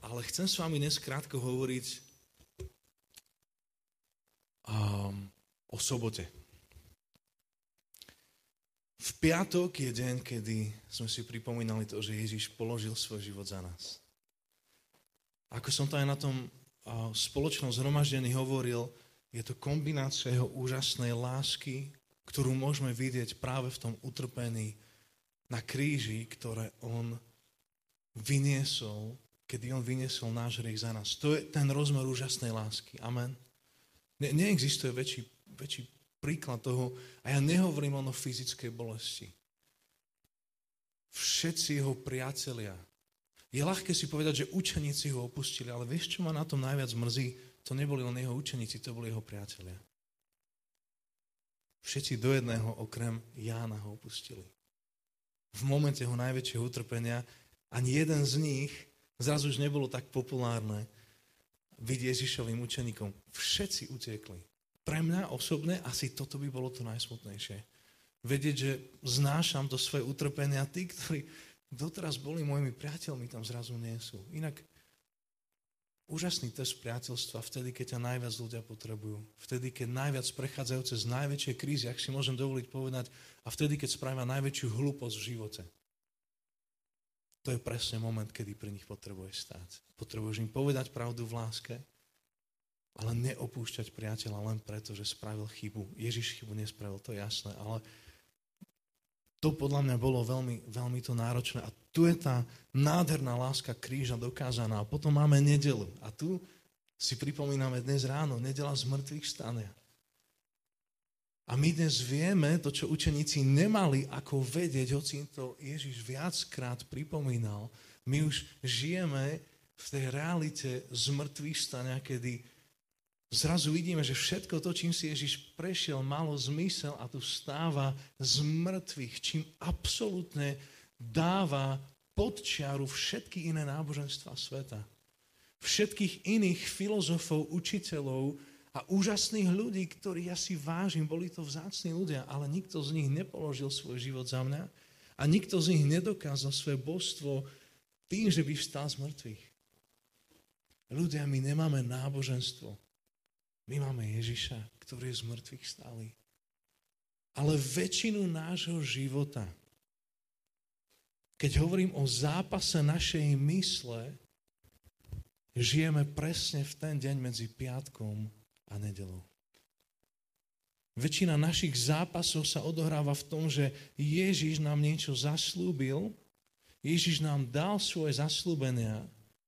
ale chcem s vami dnes krátko hovoriť o sobote. V piatok je deň, kedy sme si pripomínali to, že Ježiš položil svoj život za nás. Ako som to aj na tom spoločnom zhromaždení hovoril, je to kombinácia jeho úžasnej lásky, ktorú môžeme vidieť práve v tom utrpení na kríži, ktoré on vyniesol, kedy on vyniesol náš hriech za nás. To je ten rozmer úžasnej lásky. Amen. Neexistuje väčší príklad toho, a ja nehovorím len o fyzickej bolesti. Všetci jeho priatelia. Je ľahké si povedať, že učeníci ho opustili, ale vieš, čo ma na tom najviac mrzí? To neboli len jeho učeníci, to boli jeho priatelia. Všetci do jedného, okrem Jána, ho opustili. V momente jeho najväčšieho utrpenia ani jeden z nich zrazu už nebolo tak populárne byť Ježišovým učeníkom. Všetci utiekli. Pre mňa osobne asi toto by bolo to najsmutnejšie. Vedieť, že znášam to svoje utrpenie a tí, ktorí doteraz boli mojimi priateľmi, tam zrazu nie sú. Inak úžasný test priateľstva vtedy, keď ťa najviac ľudia potrebujú. Vtedy, keď najviac prechádzajú cez najväčšie krízy, ak si môžem dovoliť povedať, a vtedy, keď spravia najväčšiu hlúposť v živote. To je presne moment, kedy pri nich potrebuješ stáť. Potrebuješ im povedať pravdu v láske, ale neopúšťať priateľa len preto, že spravil chybu. Ježiš chybu nespravil, to je jasné, ale to podľa mňa bolo veľmi, veľmi to náročné. A tu je tá nádherná láska kríža dokázaná. A potom máme nedeľu. A tu si pripomíname dnes ráno, nedeľa z mŕtvych stania. A my dnes vieme to, čo učeníci nemali ako vedieť, hoci im to Ježiš viackrát pripomínal. My už žijeme v tej realite z mŕtvych stania, kedy zrazu vidíme, že všetko to, čím si Ježiš prešiel, malo zmysel a tu vstáva z mŕtvych, čím absolútne dáva pod čiaru všetky iné náboženstva sveta. Všetkých iných filozofov, učiteľov a úžasných ľudí, ktorých ja si vážim, boli to vzácni ľudia, ale nikto z nich nepoložil svoj život za mňa a nikto z nich nedokázal svoje božstvo tým, že by vstal z mŕtvych. Ľudia, my nemáme náboženstvo. My máme Ježiša, ktorý je z mŕtvych stály. Ale väčšinu nášho života, keď hovorím o zápase našej mysle, žijeme presne v ten deň medzi piatkom a nedeľou. Väčšina našich zápasov sa odohráva v tom, že Ježiš nám niečo zaslúbil, Ježiš nám dal svoje zasľúbenia,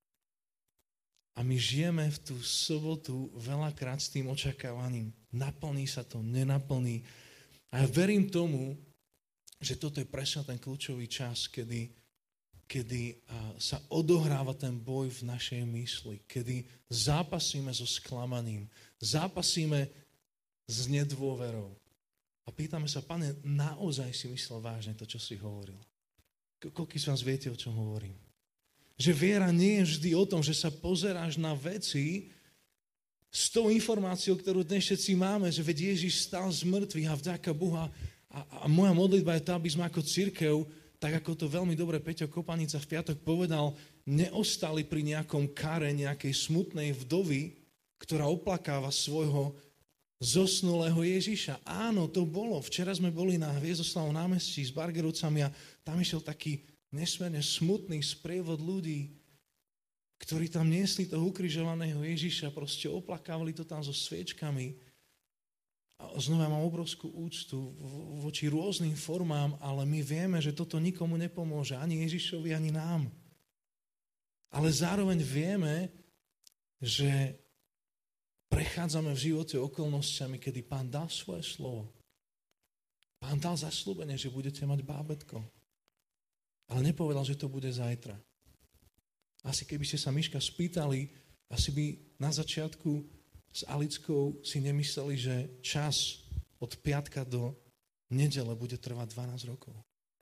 a my žijeme v tú sobotu veľakrát s tým očakávaním. Naplní sa to, nenaplní. A ja verím tomu, že toto je presne ten kľúčový čas, kedy sa odohráva ten boj v našej mysli. Kedy zápasíme so sklamaním. Zápasíme s nedôverou. A pýtame sa, Pane, naozaj si myslel vážne to, čo si hovoril? Koľký z vás viete, o čom hovorím? Že viera nie je vždy o tom, že sa pozeráš na veci s tou informáciou, ktorú dnes všetci máme, že veď Ježiš stal z mŕtvych a vďaka Boha. A moja modlitba je tá, aby sme ako cirkev, tak ako to veľmi dobre Peťo Kopanica v piatok povedal, neostali pri nejakom kare nejakej smutnej vdovy, ktorá oplakáva svojho zosnulého Ježiša. Áno, to bolo. Včera sme boli na Hviezdoslavom námestí s Bargerovcami a tam išiel taký nesmierne smutný sprievod ľudí, ktorí tam niesli toho ukrižovaného Ježiša, proste oplakávali to tam so sviečkami. A znova mám obrovskú úctu voči rôznym formám, ale my vieme, že toto nikomu nepomôže, ani Ježišovi, ani nám. Ale zároveň vieme, že prechádzame v živote okolnostiami, kedy Pán dal svoje slovo. Pán dal zasľúbenie, že budete mať bábätko. Ale nepovedal, že to bude zajtra. Asi keby ste sa Miška spýtali, asi by na začiatku s Alickou si nemysleli, že čas od piatka do nedele bude trvať 12 rokov.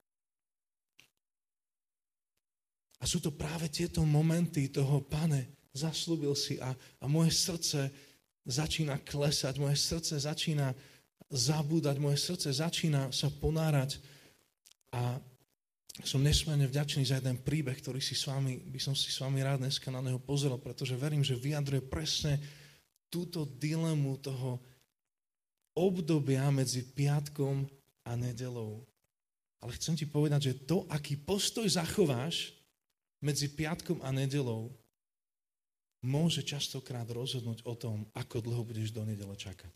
A sú to práve tieto momenty toho, Pane, zasľúbil si a moje srdce začína klesať, moje srdce začína zabúdať, moje srdce začína sa ponárať a som nesmierne vďačný za jeden príbeh, ktorý by som si s vami rád dneska na neho pozrel, pretože verím, že vyjadruje presne túto dilemu toho obdobia medzi piatkom a nedeľou. Ale chcem ti povedať, že to, aký postoj zachováš medzi piatkom a nedeľou, môže častokrát rozhodnúť o tom, ako dlho budeš do nedele čakať.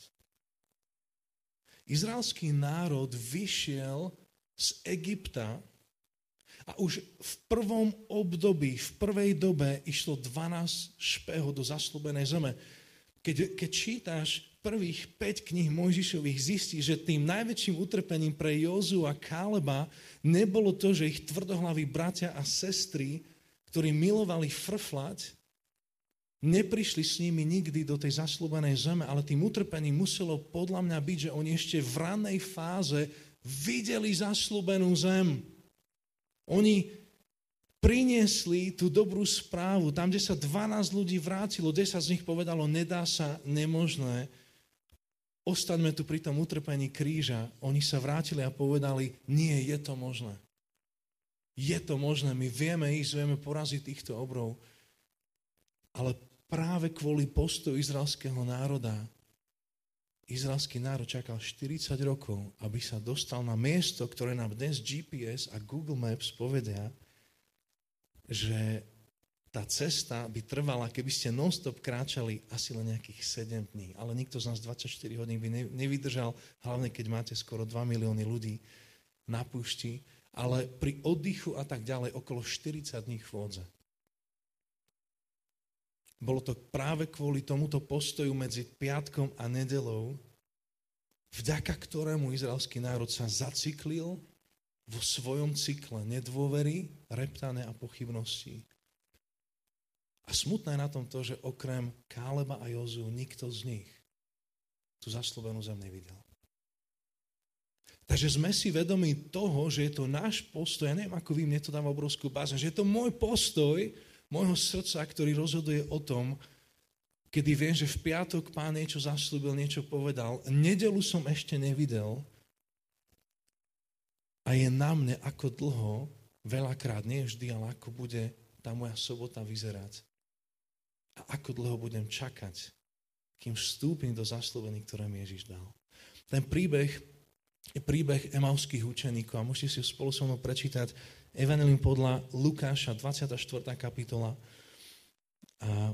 Izraelský národ vyšiel z Egypta a už v prvom období, v prvej dobe išlo 12 špehov do zasľúbenej zeme. Keď čítaš prvých 5 kníh Mojžišových, zistíš, že tým najväčším utrpením pre Józu a Káleba nebolo to, že ich tvrdohlaví bratia a sestry, ktorí milovali frflať, neprišli s nimi nikdy do tej zasľúbenej zeme, ale tým utrpením muselo podľa mňa byť, že oni ešte v ranej fáze videli zasľúbenú zem. Oni priniesli tú dobrú správu. Tam, kde sa 12 ľudí vrátilo, 10 z nich povedalo, nedá sa, nemožné. Ostaňme tu pri tom utrpení kríža. Oni sa vrátili a povedali, nie, je to možné. Je to možné, my vieme ísť, vieme poraziť týchto obrov. Ale práve kvôli postoju izraelského národa, izraelský národ čakal 40 rokov, aby sa dostal na miesto, ktoré nám dnes GPS a Google Maps povedia, že tá cesta by trvala, keby ste non-stop kráčali, asi len nejakých 7 dní. Ale nikto z nás 24 hodín by nevydržal, hlavne keď máte skoro 2 milióny ľudí na púšti, ale pri oddychu a tak ďalej okolo 40 dní chôdze. Bolo to práve kvôli tomuto postoju medzi piatkom a nedeľou, vďaka ktorému izraelský národ sa zacyklil vo svojom cykle nedôvery, reptane a pochybností. A smutné na tom to, že okrem Káleba a Jozú nikto z nich tú zasľúbenú zem nevidel. Takže sme si vedomi toho, že je to náš postoj, ja neviem, ako vy, mne to dáva obrovskú bázeň, že je to môj postoj, môjho srdca, ktorý rozhoduje o tom, kedy viem, že v piatok Pán niečo zasľúbil, niečo povedal. Nedeľu som ešte nevidel a je na mne, ako dlho, veľakrát, nie vždy, ale ako bude tá moja sobota vyzerať. A ako dlho budem čakať, kým vstúpim do zasľúbení, ktoré mi Ježiš dal. Ten príbeh je príbeh emauských učeníkov a môžete si ho spolu so mnou prečítať Evangelium podľa Lukáša, 24. kapitola. A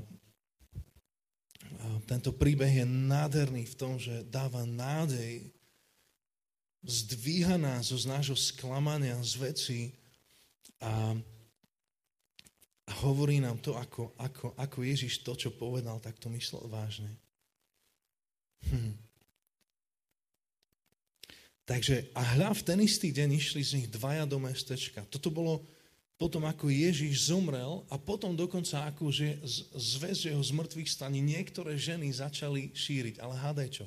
tento príbeh je nádherný v tom, že dáva nádej, zdvíha nás zo nášho sklamania z veci a hovorí nám to, ako Ježiš to, čo povedal, tak to myslel vážne. Takže a hľa, v ten istý deň išli z nich dvaja do mestečka. Toto bolo potom, ako Ježiš zomrel a potom dokonca, ako že zvesť jeho z mŕtvych staní niektoré ženy začali šíriť. Ale hádaj čo?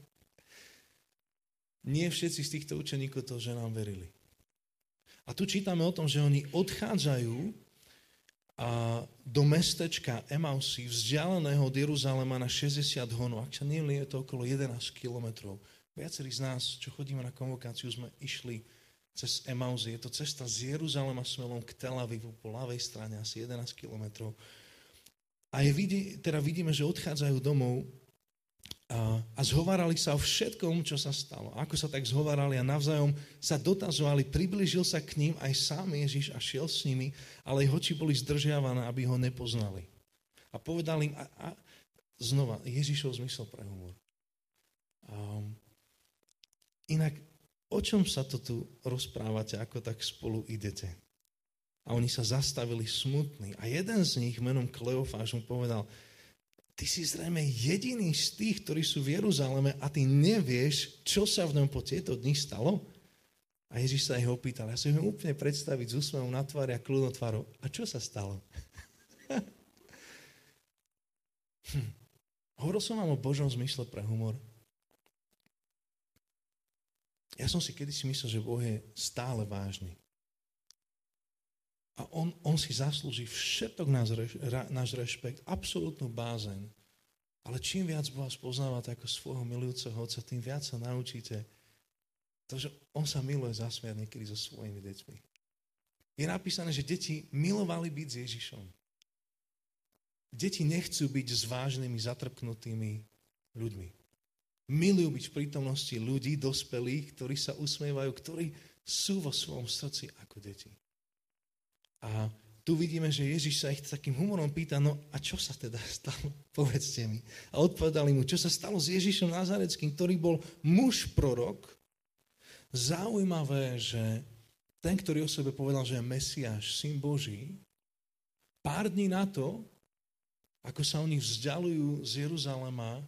Nie všetci z týchto učeníkov to ženám verili. A tu čítame o tom, že oni odchádzajú do mestečka Emausy, vzdialeného od Jeruzalema na 60 honov. Ak sa nemýlim, je to okolo 11 kilometrov. Viacerí z nás, čo chodíme na konvokáciu, sme išli cez Emausy. Je to cesta z Jeruzalema smerom k Tel Avivu po ľavej strane, asi 11 kilometrov. A vidíme, že odchádzajú domov a zhovárali sa o všetkom, čo sa stalo. Ako sa tak zhovárali a navzájom sa dotazovali, priblížil sa k ním aj sám Ježiš a šiel s nimi, ale ich oči boli zdržiavané, aby ho nepoznali. A povedal im, znova, Ježišov zmysel pre humor. Inak, o čom sa to tu rozprávate, ako tak spolu idete? A oni sa zastavili smutní. A jeden z nich menom Kleofáš mu povedal, ty si zrejme jediný z tých, ktorí sú v Jeruzaleme a ty nevieš, čo sa v ňom po tieto dni stalo? A Ježiš sa ich opýtal, ja si ho úplne predstaviť s úsmevom na tvári a kľudnou tvárou. A čo sa stalo? Hovoril som vám o Božom zmysle pre humor. Ja som si kedysi myslel, že Boh je stále vážny. A on si zaslúži všetok náš rešpekt, absolútnu bázeň. Ale čím viac Boha spoznávate ako svojho milujúceho otca, tým viac sa naučíte to, že on sa miluje zasmiať niekedy so svojimi deťmi. je napísané, že deti milovali byť s Ježišom. Deti nechcú byť s vážnymi, zatrpknutými ľuďmi. Milujú byť v prítomnosti ľudí, dospelých, ktorí sa usmievajú, ktorí sú vo svojom srdci ako deti. A tu vidíme, že Ježiš sa ich takým humorom pýta, no a čo sa teda stalo? Povedzte mi. A odpovedali mu, čo sa stalo s Ježišom Nazareckým, ktorý bol muž prorok. Zaujímavé, že ten, ktorý o sebe povedal, že je Mesiáš, Syn Boží, pár dní na to, ako sa oni vzdialujú z Jeruzalema,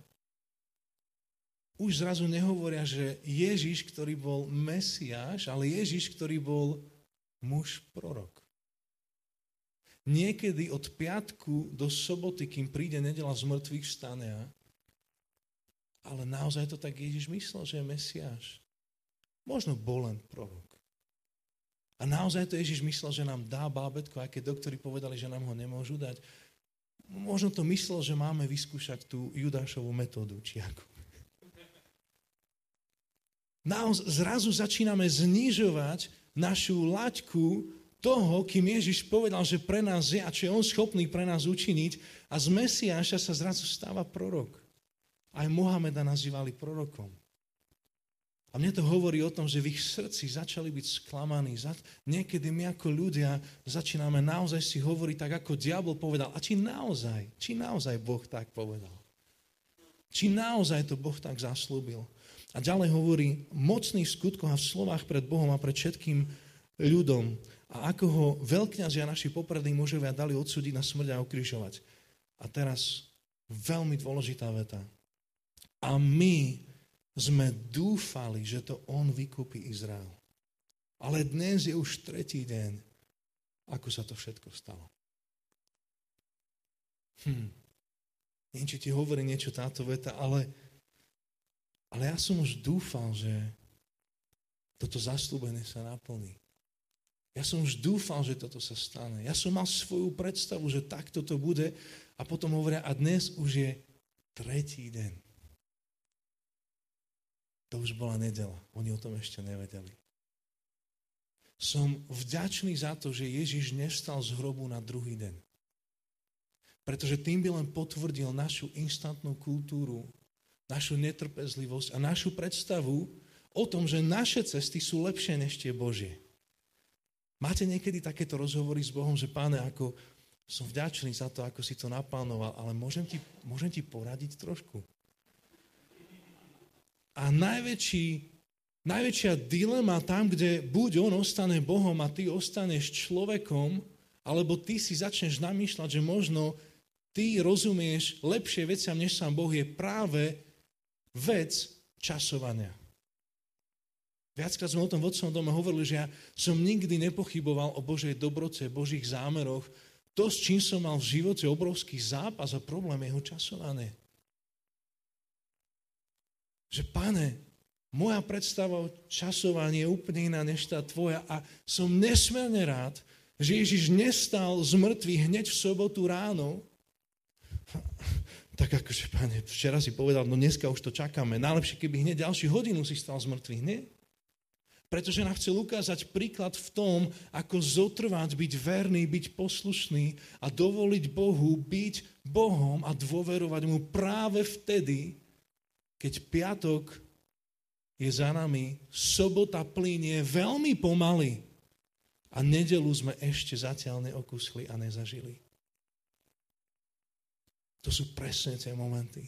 už zrazu nehovoria, že Ježiš, ktorý bol Mesiáš, ale Ježiš, ktorý bol muž prorok. Niekedy od piatku do soboty, kým príde nedeľa z mŕtvych vstane, ale naozaj to tak Ježiš myslel, že je Mesiáš. Možno bol len prorok. A naozaj to Ježiš myslel, že nám dá bábätko, aj keď doktori povedali, že nám ho nemôžu dať. Možno to myslel, že máme vyskúšať tú Judášovú metódu, či ako. Zrazu začíname znižovať našu laťku toho, kým Ježiš povedal, že pre nás je a čo je on schopný pre nás učiniť, a z Mesiáša sa zrazu stáva prorok. Aj Mohameda nazývali prorokom. A mne to hovorí o tom, že v ich srdci začali byť sklamaní. Niekedy my ako ľudia začíname naozaj si hovoriť tak, ako diabol povedal. A či naozaj Boh tak povedal? Či naozaj to Boh tak zaslúbil? A ďalej hovorí mocných skutkoch a v slovách pred Bohom a pred všetkým ľudom. A ako ho veľkňazi a naši poprední mužovia dali odsúdiť na smrť a ukrižovať. A teraz veľmi dôležitá veta. A my sme dúfali, že to on vykúpi Izrael. Ale dnes je už tretí deň, ako sa to všetko stalo. Neviem, či ti hovorí niečo táto veta, ale ja som už dúfal, že toto zasľúbenie sa naplní. Ja som už dúfal, že toto sa stane. Ja som mal svoju predstavu, že takto to bude, a potom hovoria, a dnes už je tretí deň. To už bola nedeľa. Oni o tom ešte nevedeli. Som vďačný za to, že Ježiš nevstal z hrobu na druhý deň. Pretože tým by len potvrdil našu instantnú kultúru, našu netrpezlivosť a našu predstavu o tom, že naše cesty sú lepšie než tie Božie. Máte niekedy takéto rozhovory s Bohom, že Páne, ako som vďačný za to, ako si to naplánoval, ale môžem ti poradiť trošku? A najväčšia dilema tam, kde buď on ostane Bohom a ty ostaneš človekom, alebo ty si začneš namýšľať, že možno ty rozumieš lepšie veciam, než sám Boh, je práve vec časovania. Viackrát sme o tom v Otcovom dome hovorili, že ja som nikdy nepochyboval o Božej dobrote, Božích zámeroch. To, s čím som mal v živote obrovský zápas a problém, je jeho časovanie. Že Pane, moja predstava o časovaní je úplne iná než tá tvoja a som nesmierne rád, že Ježiš nestal z mŕtvych hneď v sobotu ráno. Tak akože, Pane, včera si povedal, no dneska už to čakáme. Najlepšie, keby hneď ďalšiu hodinu si stal z mŕtvych, nie? Pretože nám chcel ukázať príklad v tom, ako zotrvať, byť verný, byť poslušný a dovoliť Bohu byť Bohom a dôverovať mu práve vtedy, keď piatok je za nami, sobota plynie veľmi pomaly a nedeľu sme ešte zatiaľ neokúsli a nezažili. To sú presne tie momenty.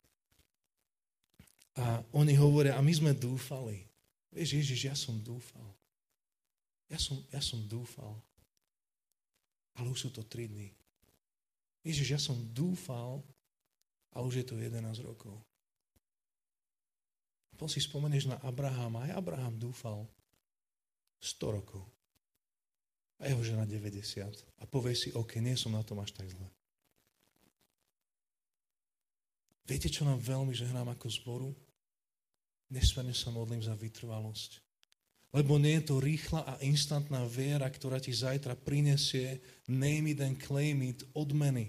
A oni hovoria, a my sme dúfali. Vieš, Ježiš, ja som dúfal. Ja som dúfal. Ale už sú to 3 dny. Ježiš, ja som dúfal, a už je to 11 rokov. A potom si spomenieš na Abrahama. Aj Abraham dúfal 100 rokov. A jeho žena 90. A povieš si, OK, nie som na tom až tak zle. Viete, čo nám veľmi žehnám ako zboru? Nesmierne sa modlím za vytrvalosť. Lebo nie je to rýchla a instantná viera, ktorá ti zajtra prinesie name it and claim it odmeny.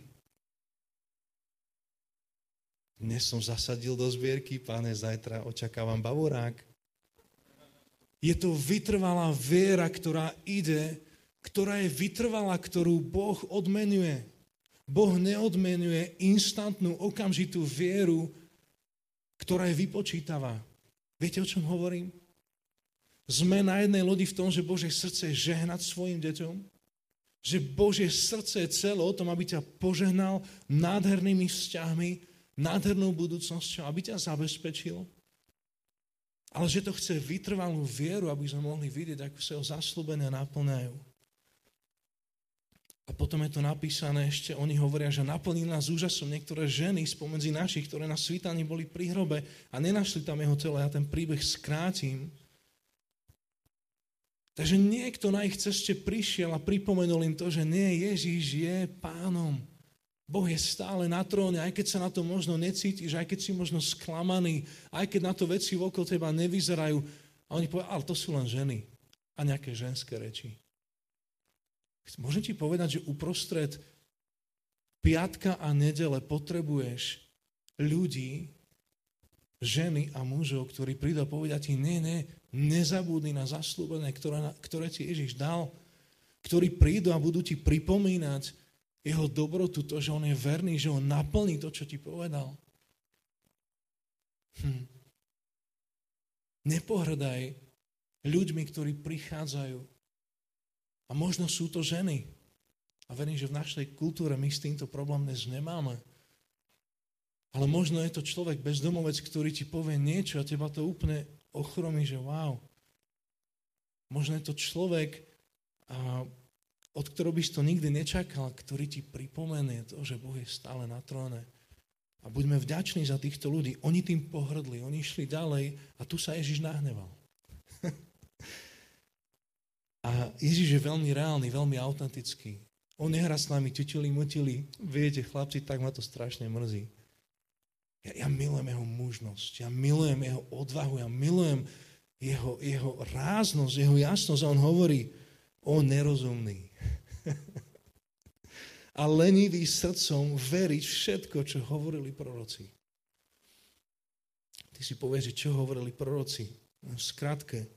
Dnes som zasadil do zbierky, Páne, zajtra očakávam bavorák. Je to vytrvalá viera, ktorá ide ktorá je vytrvalá, ktorú Boh odmenuje. Boh neodmenuje instantnú, okamžitú vieru, ktorá je vypočítavá. Viete, o čom hovorím? Sme na jednej lodi v tom, že Božie srdce je žehnať svojim deťom, že Božie srdce je celé o tom, aby ťa požehnal nádhernými vzťahmi, nádhernou budúcnosťou, aby ťa zabezpečil. Ale že to chce vytrvalú vieru, aby sme mohli vidieť, ako sa ho zasľúbené naplňajú. A potom je to napísané ešte, oni hovoria, že naplnili nás úžasom niektoré ženy spomedzi našich, ktoré na svítaní boli pri hrobe a nenašli tam jeho telo. Ja ten príbeh skrátim. Takže niekto na ich ceste prišiel a pripomenul im to, že nie, Ježiš je pánom. Boh je stále na tróne, aj keď sa na to možno necítiš, aj keď si možno sklamaný, aj keď na to veci okolo teba nevyzerajú. A oni povedali, ale to sú len ženy a nejaké ženské reči. Môžem ti povedať, že uprostred piatka a nedele potrebuješ ľudí, ženy a mužov, ktorí prídu a povedia ti, nezabudni na zasľúbené, ktoré ti Ježiš dal, ktorí prídu a budú ti pripomínať jeho dobrotu, to, že on je verný, že on naplní to, čo ti povedal. Nepohrdaj ľuďmi, ktorí prichádzajú. A možno sú to ženy. A verím, že v našej kultúre my s týmto problém dnes nemáme. Ale možno je to človek bezdomovec, ktorý ti povie niečo a teba to úplne ochromí, že wow. Možno je to človek, od ktorého by si to nikdy nečakal, ktorý ti pripomenie to, že Boh je stále na tróne. A buďme vďační za týchto ľudí. Oni tým pohrdli, oni išli ďalej a tu sa Ježiš nahneval. A Ježiš je veľmi reálny, veľmi autentický. On nehrá s nami ťuťuli-muťuli. Viete, chlapci, tak ma to strašne mrzí. Ja milujem jeho mužnosť, ja milujem jeho odvahu, ja milujem jeho ráznosť, jeho jasnosť. A on hovorí, o nerozumný. A lenivý srdcom veriť všetko, čo hovorili proroci. Ty si povieš, že čo hovorili proroci? V skratke,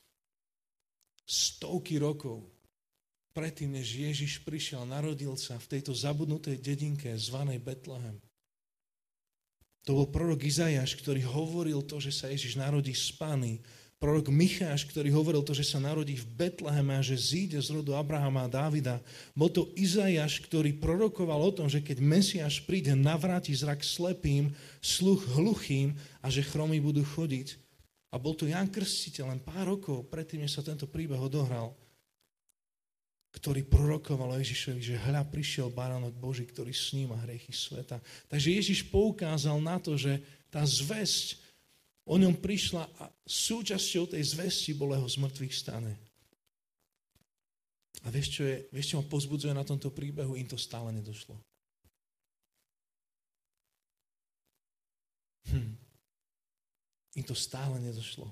stovky rokov predtým, než Ježiš prišiel, narodil sa v tejto zabudnutej dedinke zvanej Betlehem. To bol prorok Izaiáš, ktorý hovoril to, že sa Ježiš narodí z Pány. Prorok Micháš, ktorý hovoril to, že sa narodí v Betleheme a že zíde z rodu Abrahama a Dávida. Bol to Izaiáš, ktorý prorokoval o tom, že keď Mesiáš príde, navráti zrak slepým, sluch hluchým a že chromí budú chodiť. A bol to Ján Krstiteľ len pár rokov predtým, než sa tento príbeh odohral, ktorý prorokoval o Ježišovi, že hľa prišiel baránok Boží, ktorý sníma hriechy sveta. Takže Ježiš poukázal na to, že tá zvesť o ňom prišla a súčasťou tej zvesti bolo jeho zmrtvých stane. A vieš, čo ma povzbudzuje na tomto príbehu? Im to stále nedošlo. Im to stále nedošlo.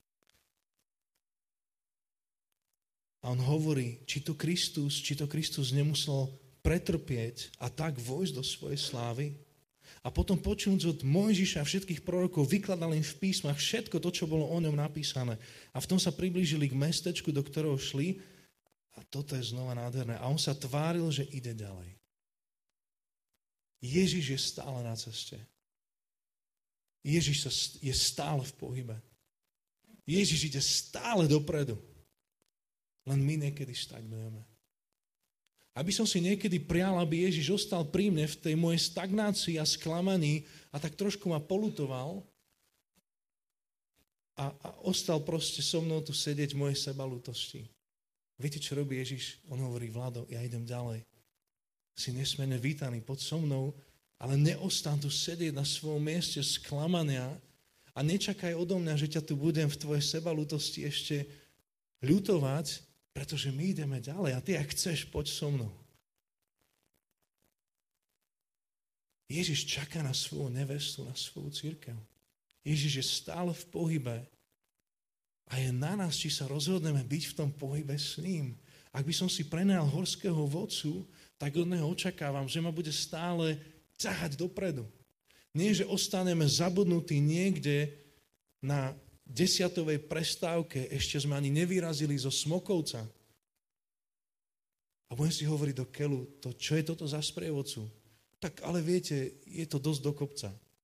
A on hovorí, či to Kristus nemusel pretrpieť a tak vojsť do svojej slávy. A potom počujúc od Mojžiša a všetkých prorokov, vykladal im v písmach všetko to, čo bolo o ňom napísané. A v tom sa priblížili k mestečku, do ktorého šli. A toto je znova nádherné. A on sa tváril, že ide ďalej. Ježiš je stále na ceste. Ježiš je stále v pohybe. Ježiš ide stále dopredu. Len my niekedy stagnujeme. Aby som si niekedy prial, aby Ježiš ostal pri mne v tej mojej stagnácii a sklamaní a tak trošku ma polutoval a ostal proste so mnou tu sedieť v mojej sebalútosti. Viete, čo robí Ježiš? On hovorí, Vlado, ja idem ďalej. Si nesmierne vítaný, poď so mnou, ale neostan tu sedieť na svojom mieste sklamania a nečakaj odo mňa, že ťa tu budem v tvojej sebalútosti ešte ľutovať, pretože my ideme ďalej a ty, ak chceš, poď so mnou. Ježiš čaká na svoju nevestu, na svoju cirkev. Ježiš je stále v pohybe a je na nás, či sa rozhodneme byť v tom pohybe s ním. Ak by som si prenajal horského vodcu, tak od neho očakávam, že ma bude stále ťahať dopredu. Nie, že ostaneme zabudnutí niekde na 10. prestávke, ešte sme ani nevyrazili zo Smokovca. A budem si hovoriť do keľu, čo je toto za sprievodcu? Tak ale viete, je to dosť do kopca.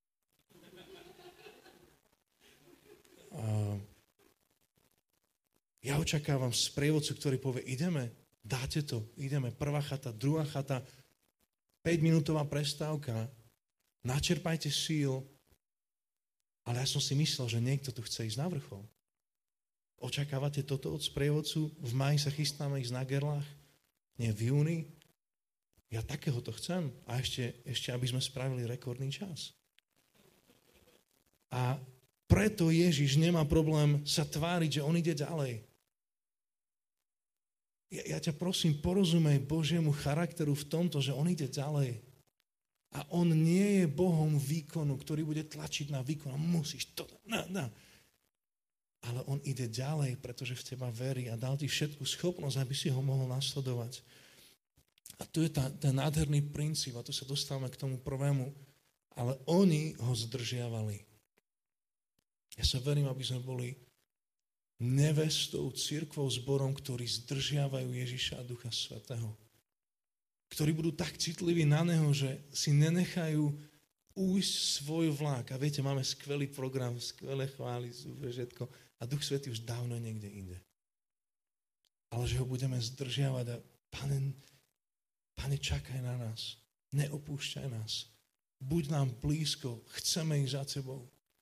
Ja očakávam sprievodcu, ktorý povie, ideme, dáte to, ideme, prvá chata, druhá chata, 5-minútová prestávka, načerpajte síl, ale ja som si myslel, že niekto tu chce ísť na vrchol. Očakávate toto od sprievodcu? V máji sa chystáme ísť na Gerlach? Nie, v júni? Ja takéhoto chcem. A ešte aby sme spravili rekordný čas. A preto Ježiš nemá problém sa tváriť, že on ide ďalej. Ja ťa prosím, porozumej Božiemu charakteru v tomto, že on ide ďalej. A on nie je Bohom výkonu, ktorý bude tlačiť na výkon. Musíš to. Ale on ide ďalej, pretože v teba verí a dal ti všetku schopnosť, aby si ho mohol nasledovať. A tu je ten nádherný princíp, a tu sa dostávame k tomu prvému. Ale oni ho zdržiavali. Ja sa verím, aby sme boli nevestou, cirkvou, zborom, ktorí zdržiavajú Ježiša a Ducha Svätého. Ktorí budú tak citliví na neho, že si nenechajú ujsť svoj vlák. A viete, máme skvelý program, skvelé chvály, super všetko. A Duch Svätý už dávno niekde inde. Ale že ho budeme zdržiavať a Pane, čakaj na nás. Neopúšťaj nás. Buď nám blízko. Chceme ísť za tebou.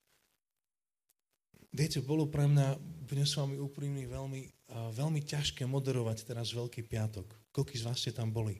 Viete, bolo pre mňa, budem s vami úprimný, veľmi ťažké moderovať teraz Veľký piatok. Koľký z vás ste tam boli?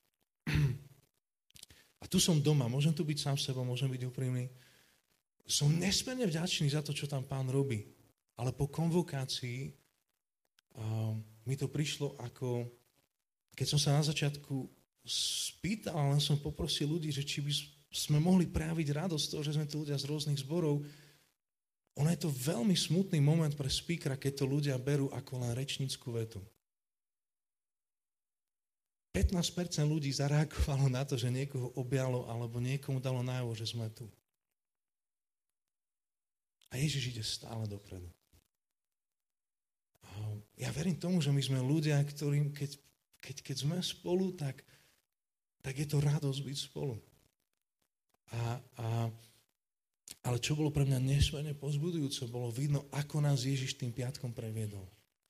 A tu som doma, môžem tu byť sám sebou, môžem byť úprimný. Som nesmierne vďačný za to, čo tam Pán robí. Ale po konvokácii mi to prišlo ako, keď som sa na začiatku spýtal, len som poprosil ľudí, že či by sme mohli prejaviť radosť z toho, že sme tu ľudia z rôznych zborov. Ono je to veľmi smutný moment pre speakera, keď to ľudia berú ako len rečnícku vetu. 15% ľudí zareagovalo na to, že niekoho objalo alebo niekomu dalo najavo, že sme tu. A Ježiš ide stále dopredu. Ja verím tomu, že my sme ľudia, ktorým, keď sme spolu, tak je to radosť byť spolu. Ale čo bolo pre mňa nesmierne povzbudujúce, bolo vidno, ako nás Ježiš tým piatkom previedol.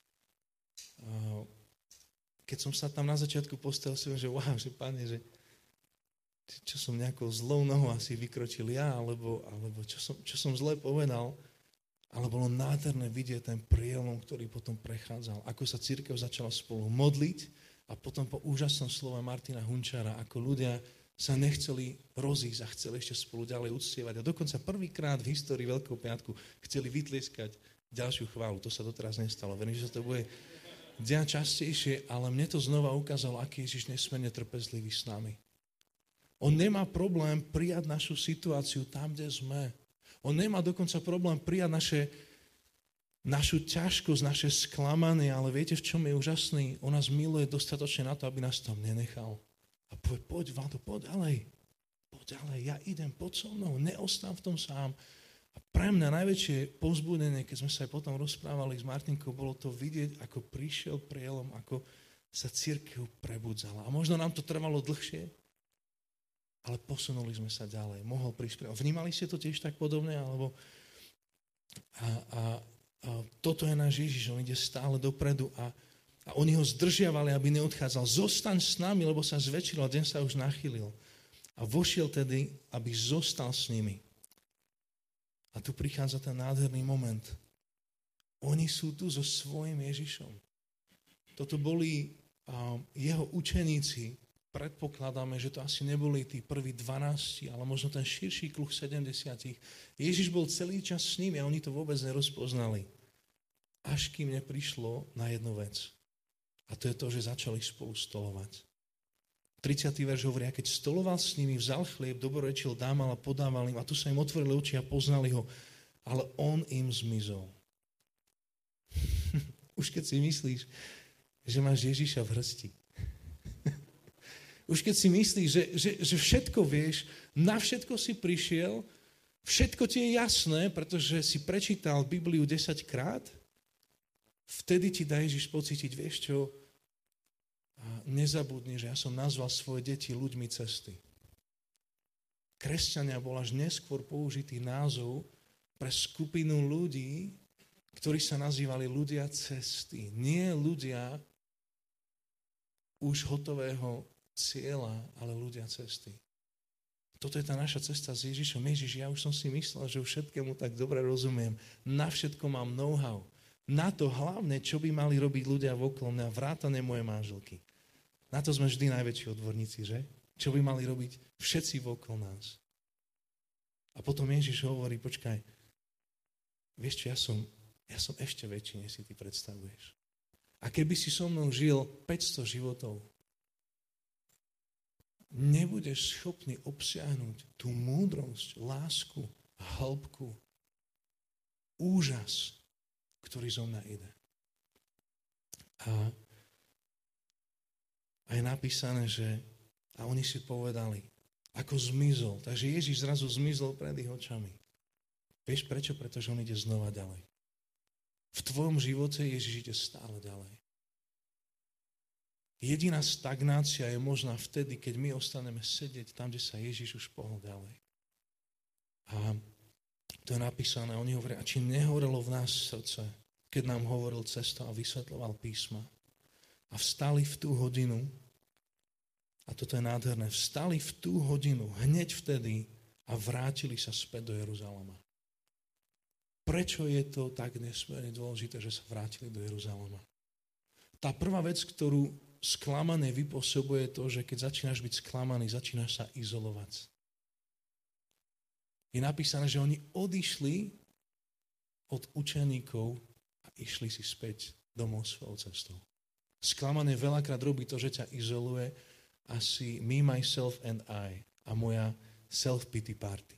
Keď som sa tam na začiatku postavil, si že wow, že Pane, že čo som nejakou zlou nohou asi vykročil ja, alebo čo som zle povedal, ale bolo nádherné vidieť ten prielom, ktorý potom prechádzal. Ako sa cirkev začala spolu modliť a potom po úžasnom slove Martina Hunčara, ako ľudia sa nechceli rozísť a chceli ešte spolu ďalej uctievať. A dokonca prvýkrát v histórii Veľkého piatku chceli vytlieskať ďalšiu chválu. To sa doteraz nestalo. Verím, že sa to bude diať častejšie, ale mne to znova ukázalo, aký Ježiš nesmierne trpezlivý s nami. On nemá problém prijať našu situáciu tam, kde sme. On nemá dokonca problém prijať našu ťažkosť, naše sklamanie, ale viete, v čom je úžasný? On nás miluje dostatočne na to, aby nás tam nenechal. A povie, poď, Vlado, poď ďalej, ja idem, poď so mnou, neostám v tom sám. A pre mňa najväčšie povzbudenie, keď sme sa aj potom rozprávali s Martinkou, bolo to vidieť, ako prišiel prielom, ako sa cirkev prebudzala. A možno nám to trvalo dlhšie, ale posunuli sme sa ďalej. Mohol prísť. Vnímali ste to tiež tak podobne? Alebo a toto je náš Ježiš, on ide stále dopredu a oni ho zdržiavali, aby neodchádzal. Zostaň s nami, lebo sa zväčšil a deň sa už nachylil. A vošiel tedy, aby zostal s nimi. A tu prichádza ten nádherný moment. Oni sú tu so svojím Ježišom. Toto boli jeho učeníci. Predpokladáme, že to asi neboli tí prví 12, ale možno ten širší kruh 70. Ježiš bol celý čas s nimi a oni to vôbec nerozpoznali. Až kým neprišlo na jednu vec. A to je to, že začali spolu stolovať. 30. verš hovorí, a keď stoloval s nimi, vzal chlieb, dobrorečil, dámal a podával im a tu sa im otvorili oči a poznali ho. Ale on im zmizol. Už keď si myslíš, že máš Ježiša v hrsti. Už keď si myslíš, že všetko vieš, na všetko si prišiel, všetko ti je jasné, pretože si prečítal Bibliu 10 krát, vtedy ti dá Ježiš pocítiť, vieš čo, A nezabudni, že ja som nazval svoje deti ľuďmi cesty. Kresťania bol až neskôr použitý názov pre skupinu ľudí, ktorí sa nazývali ľudia cesty. Nie ľudia už hotového cieľa, ale ľudia cesty. Toto je tá naša cesta s Ježišom. Ježiš, ja už som si myslel, že všetkému tak dobre rozumiem. Na všetko mám know-how. Na to hlavne, čo by mali robiť ľudia okolo mňa, vrátane moje manželky. Na to sme vždy najväčší odborníci, že? Čo by mali robiť všetci okolo nás. A potom Ježiš hovorí, počkaj, vieš čo, ja som ešte väčší, než si ty predstavuješ. A keby si so mnou žil 500 životov, nebudeš schopný obsiahnuť tú múdrosť, lásku, hĺbku, úžas, ktorý zo mňa ide. A je napísané, že a oni si povedali, ako zmizol. Takže Ježiš zrazu zmizol pred ich očami. Vieš prečo? Pretože on ide znova ďalej. V tvojom živote Ježiš ide stále ďalej. Jediná stagnácia je možná vtedy, keď my ostaneme sedieť tam, kde sa Ježiš už pohol ďalej. A to je napísané, oni hovoria, a či nehorelo v nás srdce, keď nám hovoril cestu a vysvetľoval písma. A vstali v tú hodinu, a toto je nádherné, vstali v tú hodinu, hneď vtedy a vrátili sa späť do Jeruzalema. Prečo je to tak nesmierne dôležité, že sa vrátili do Jeruzalema? Tá prvá vec, ktorú sklamané vypôsobuje to, že keď začínaš byť sklamaný, začínaš sa izolovať. Je napísané, že oni odišli od učeníkov a išli si späť domov svojou cestou. Sklamané veľakrát robí to, že ťa izoluje, asi me, myself and I a moja self-pity party.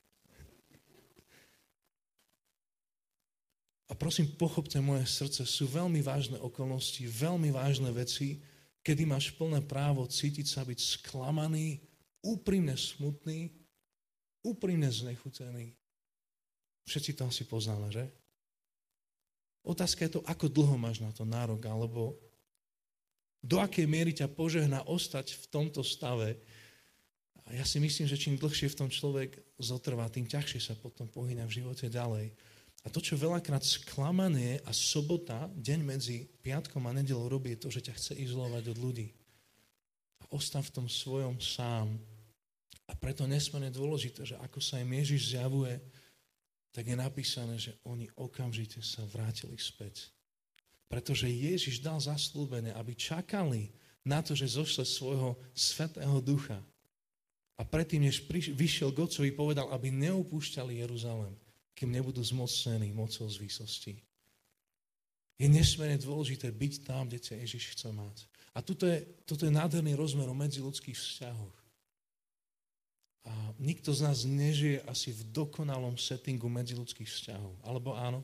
A prosím, pochopte moje srdce, sú veľmi vážne okolnosti, veľmi vážne veci, kedy máš plné právo cítiť sa byť sklamaný, úprimne smutný, úprimne znechutený. Všetci to asi poznáme, že? Otázka je to, ako dlho máš na to nárok, alebo do akej miery ťa požehná ostať v tomto stave. A ja si myslím, že čím dlhšie v tom človek zotrvá, tým ťažšie sa potom pohýňa v živote ďalej. A to, čo veľakrát sklamanie a sobota, deň medzi piatkom a nedeľou robí, je to, že ťa chce izolovať od ľudí. A ostav v tom svojom sám. A preto nesmierne dôležité, že ako sa im Ježiš zjavuje, tak je napísané, že oni okamžite sa vrátili späť. Pretože Ježiš dal zasľúbenie, aby čakali na to, že zošle svojho svätého ducha. A predtým, než vyšiel k Otcovi, povedal, aby neopúšťali Jeruzalém, kým nebudú zmocnení mocou z výsosti. Je nesmierne dôležité byť tam, kde ťa Ježiš chce mať. A toto je nádherný rozmer o medziľudských vzťahoch. A nikto z nás nežije asi v dokonalom settingu medziľudských vzťahov. Alebo áno?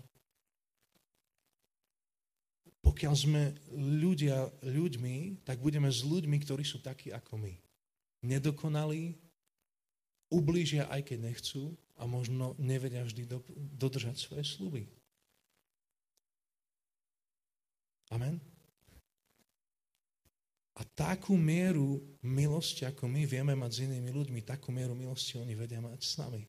Pokiaľ sme ľuďmi, tak budeme s ľuďmi, ktorí sú takí ako my. Nedokonalí, ublížia aj keď nechcú a možno nevedia vždy dodržať svoje sľuby. Amen? A takú mieru milosti, ako my vieme mať s inými ľuďmi, takú mieru milosti oni vedia mať s nami.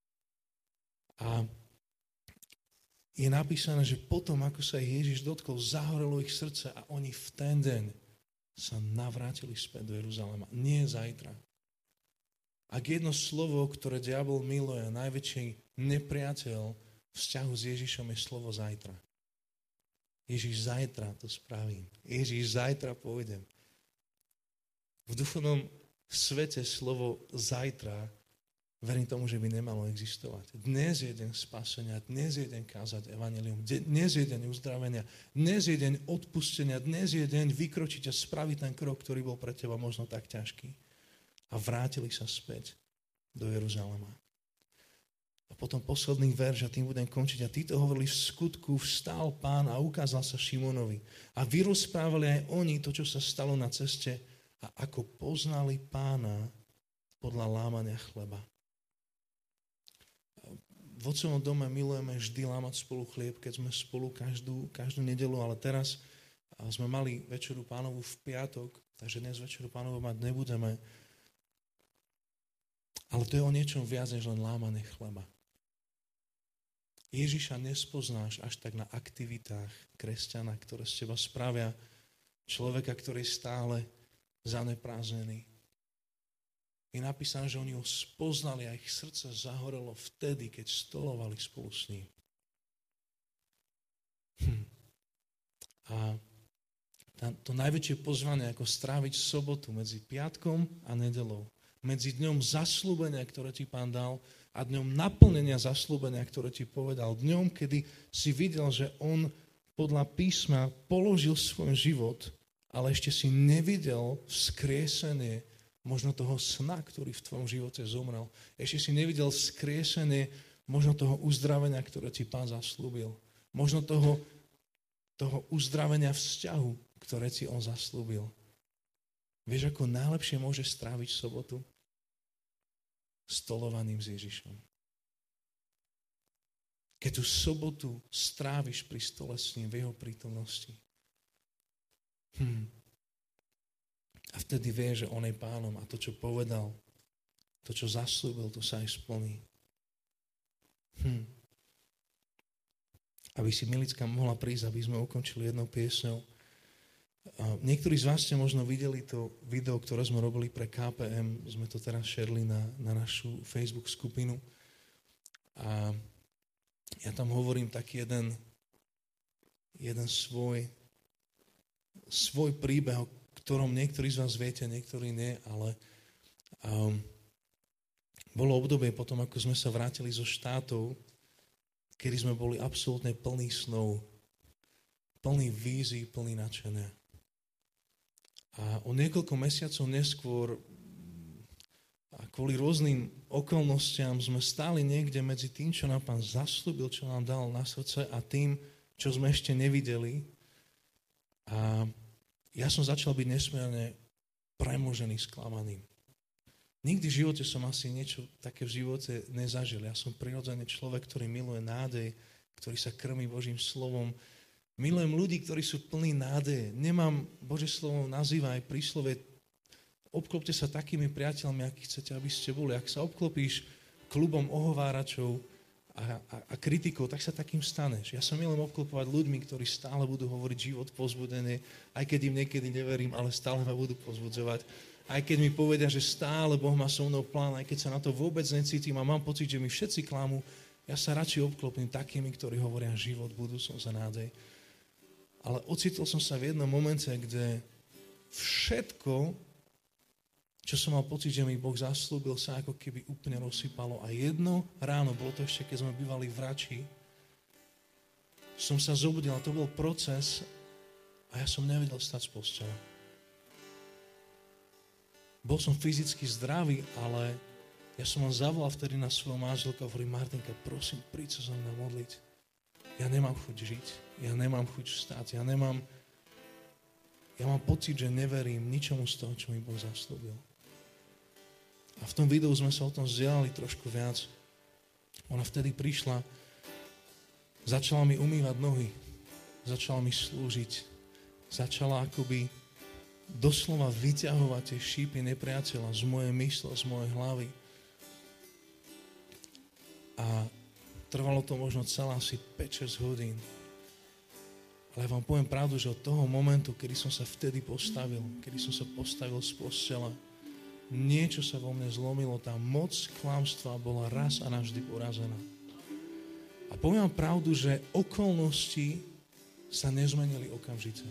A je napísané, že potom, ako sa ich Ježiš dotkol, zahorelo ich srdce a oni v ten deň sa navrátili späť do Jeruzalema. Nie zajtra. Ak jedno slovo, ktoré diabol miluje, najväčší nepriateľ vzťahu s Ježišom je slovo zajtra. Ježiš, zajtra to spravím. Ježiš, zajtra pôjdem. V duchovnom svete slovo zajtra, verím tomu, že by nemalo existovať. Dnes je deň spasenia, dnes je deň kázať evanjelium, dnes je deň uzdravenia, dnes je deň odpustenia, dnes je deň vykročiť a spraviť ten krok, ktorý bol pre teba možno tak ťažký. A vrátili sa späť do Jeruzalema. A potom posledný verš, a tým budem končiť. A títo hovorili, v skutku vstal Pán a ukázal sa Šimonovi. A vyrozprávali aj oni to, čo sa stalo na ceste a ako poznali Pána podľa lámania chleba. V Otcovom dome milujeme vždy lámať spolu chlieb, keď sme spolu každú nedeľu, ale teraz A sme mali večeru Pánovu v piatok, takže dnes večeru Pánovu mať nebudeme. Ale to je o niečom viac, než len lámanie chleba. Ježiša nespoznáš až tak na aktivitách kresťana, ktoré z teba spravia človeka, ktorý je stále zaneprázdnený. Je napísané, že oni ho spoznali a ich srdce zahorelo vtedy, keď stolovali spolu s ním. A to najväčšie pozvanie, ako stráviť sobotu medzi piatkom a nedelou, medzi dňom zasľúbenia, ktoré ti Pán dal, a dňom naplnenia zasľúbenia, ktoré ti povedal, dňom, kedy si videl, že on podľa písma položil svoj život, ale ešte si nevidel vzkriesenie možno toho sna, ktorý v tvojom živote zomrel. Ešte si nevidel vzkriesenie možno toho uzdravenia, ktoré ti Pán zaslúbil. Možno toho uzdravenia vzťahu, ktoré ti on zaslúbil. Vieš, ako najlepšie môžeš stráviť sobotu? Stolovaním s Ježišom. Keď tú sobotu stráviš pri stole s ním v jeho prítomnosti. A vtedy vie, že on je Pánom a to, čo povedal, to, čo zaslúbil, to sa aj splní. Aby si Milicka mohla prísť, aby sme ukončili jednou piesňou. Niektorí z vás ste možno videli to video, ktoré sme robili pre KPM. Sme to teraz šerli na našu Facebook skupinu. A ja tam hovorím taký jeden svoj príbeh, o ktorom niektorí z vás viete, niektorí nie, ale bolo obdobie potom, ako sme sa vrátili zo štátov, kedy sme boli absolútne plní snov, plní vízií, plní nadšenia. A o niekoľko mesiacov neskôr a kvôli rôznym okolnostiam sme stáli niekde medzi tým, čo nám Pán zasľúbil, čo nám dal na srdce a tým, čo sme ešte nevideli. A ja som začal byť nesmierne premožený sklamaním. Nikdy v živote som asi niečo také v živote nezažil. Ja som prirodzene človek, ktorý miluje nádej, ktorý sa krmí Božím slovom. Milujem ľudí, ktorí sú plní nádeje. Nemám, Božie slovo nazýva aj príslove, obklopte sa takými priateľmi, akí chcete, aby ste boli. Ak sa obklopíš klubom ohováračov a kritikov, tak sa takým staneš. Ja sa milujem obklopovať ľuďmi, ktorí stále budú hovoriť život povzbudený, aj keď im niekedy neverím, ale stále ma budú povzbudzovať. Aj keď mi povedia, že stále Boh má so mnou plán, aj keď sa na to vôbec necítim a mám pocit, že mi všetci klamú, ja sa radšej obklopím takými, ktorí hovoria život, budúcnosť a nádej. Ale ocitol som sa v jednom momente, kde všetko, čo som mal pocit, že mi Boh zaslúbil, sa ako keby úplne rozsypalo. A jedno ráno, bolo to ešte, keď sme bývali v Rači, som sa zobudil a to bol proces a ja som nevedel stať z postele. Bol som fyzicky zdravý, ale ja som len zavolal vtedy na svoju manželku a hovorím, Martinka, prosím, príď sa za mňa modliť. Ja nemám chuť žiť, ja nemám chuť vstať, ja mám pocit, že neverím ničomu z toho, čo mi Boh zaslúbil. A v tom videu sme sa o tom vzdielali trošku viac. Ona vtedy prišla, začala mi umývať nohy, začala mi slúžiť, začala akoby doslova vyťahovať tie šípy nepriateľa z mojej mysle, z mojej hlavy. A trvalo to možno celá asi 5-6 hodín. Ale vám poviem pravdu, že od toho momentu, kedy som sa vtedy postavil, kedy som sa postavil z postela, niečo sa vo mne zlomilo, tá moc klamstva bola raz a navždy porazená. A poviem vám pravdu, že okolnosti sa nezmenili okamžite.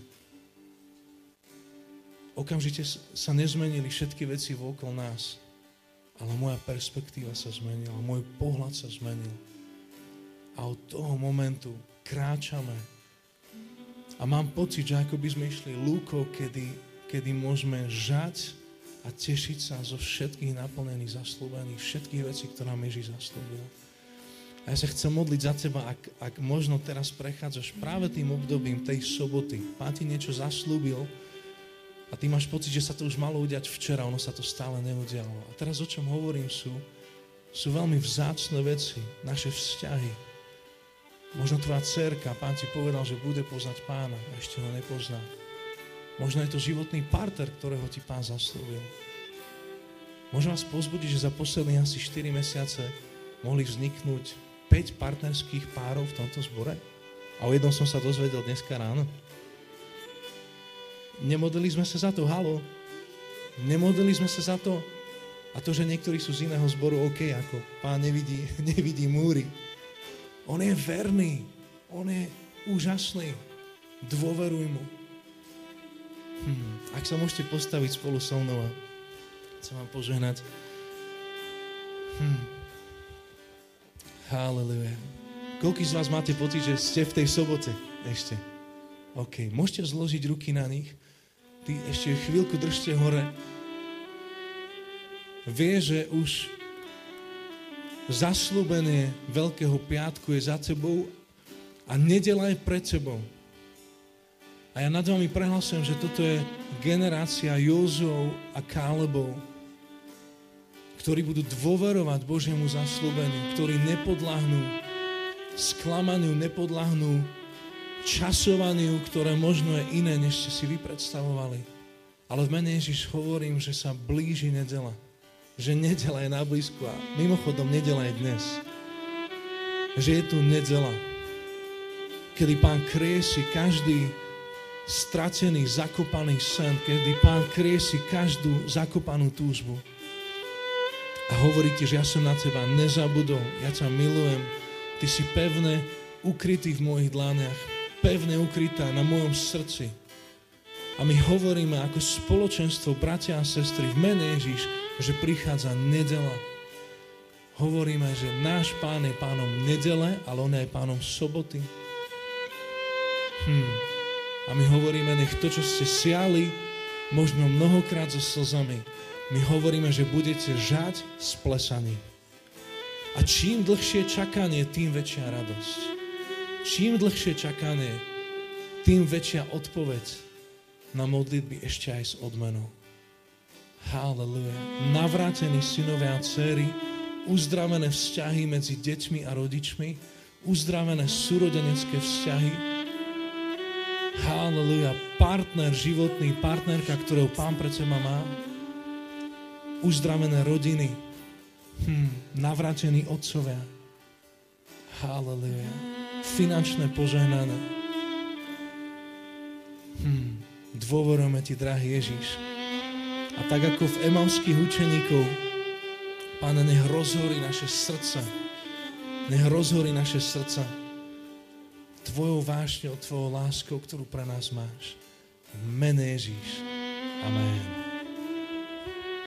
Okamžite sa nezmenili všetky veci vôkol nás, ale moja perspektíva sa zmenila, môj pohľad sa zmenil. A od toho momentu kráčame a mám pocit, že ako by sme išli lúkou, kedy môžeme žať a tešiť sa zo všetkých naplnených zasľúbení, všetkých vecí, ktoré nám Ježiš zaslúbil. A ja sa chcem modliť za teba, ak možno teraz prechádzaš práve tým obdobím tej soboty. Pán ti niečo zaslúbil a ty máš pocit, že sa to už malo udiať včera, ono sa to stále neudialo. A teraz o čom hovorím sú veľmi vzácne veci, naše vzťahy. Možno tvoja dcerka, Pán ti povedal, že bude poznať Pána a ešte ho nepozná. Možno je to životný partner, ktorého ti Pán zaslúbil. Môžem vás pozbudiť, že za posledných asi 4 mesiace mohli vzniknúť 5 partnerských párov v tomto zbore. A o jednom som sa dozvedel dneska ráno. Nemodlili sme sa za to, halo. Nemodlili sme sa za to. A to, že niektorí sú z iného zboru, OK, ako Pán nevidí múry. On je verný. On je úžasný. Dôveruj mu. Ak sa môžete postaviť spolu so mnou a chcem vám požehnať. Halleluja. Koľký z vás máte pocit, že ste v tej sobote ešte? OK. Môžete zložiť ruky na nich. Ty ešte chvíľku držte hore. Vie, že už zasľúbenie Veľkého piatku je za tebou a nedeľa je pred tebou. A ja nad vami prehlasujem, že toto je generácia Józov a Kálebov, ktorí budú dôverovať Božiemu zasľúbeniu, ktorí nepodľahnú sklamaniu, nepodľahnú časovaniu, ktoré možno je iné, než ste si vy predstavovali. Ale v mene Ježiš hovorím, že sa blíži nedeľa. Že nedeľa je na blízku a mimochodom nedeľa je dnes. Že je tu nedeľa, kedy Pán kriesi každý stratený, zakopaný sen, kedy Pán kriesi každú zakopanú túžbu. A hovorí ti, že ja som na teba nezabudol, ja ťa milujem, ty si pevne ukrytý v mojich dlaniach, pevne ukrytá na mojom srdci. A my hovoríme ako spoločenstvo, bratia a sestry, v mene Ježiš, že prichádza nedeľa. Hovoríme, že náš Pán je Pánom nedele, ale on je aj Pánom soboty. A my hovoríme, nech to, čo ste siali, možno mnohokrát so slzami, my hovoríme, že budete žať z plesaní. A čím dlhšie čakanie, tým väčšia radosť. Čím dlhšie čakanie, tým väčšia odpoveď na modlitby ešte aj s odmenou. Halleluja. Navrátení synovia a dcéry, uzdravené vzťahy medzi deťmi a rodičmi, uzdravené súrodenecké vzťahy. Halleluja. Partner, životný, partnerka, ktorého Pán pred seba má. Uzdravené rodiny. Navrátení otcovia. Halleluja. Finančné požehnané. Dôverujeme ti, drahý Ježiš. A tak ako v emauských učeníkov, Páne, nech rozhorí naše srdca. Nech rozhorí naše srdca tvojou vášňou, tvojou láskou, ktorú pre nás máš. V mene Ježiš. Amen.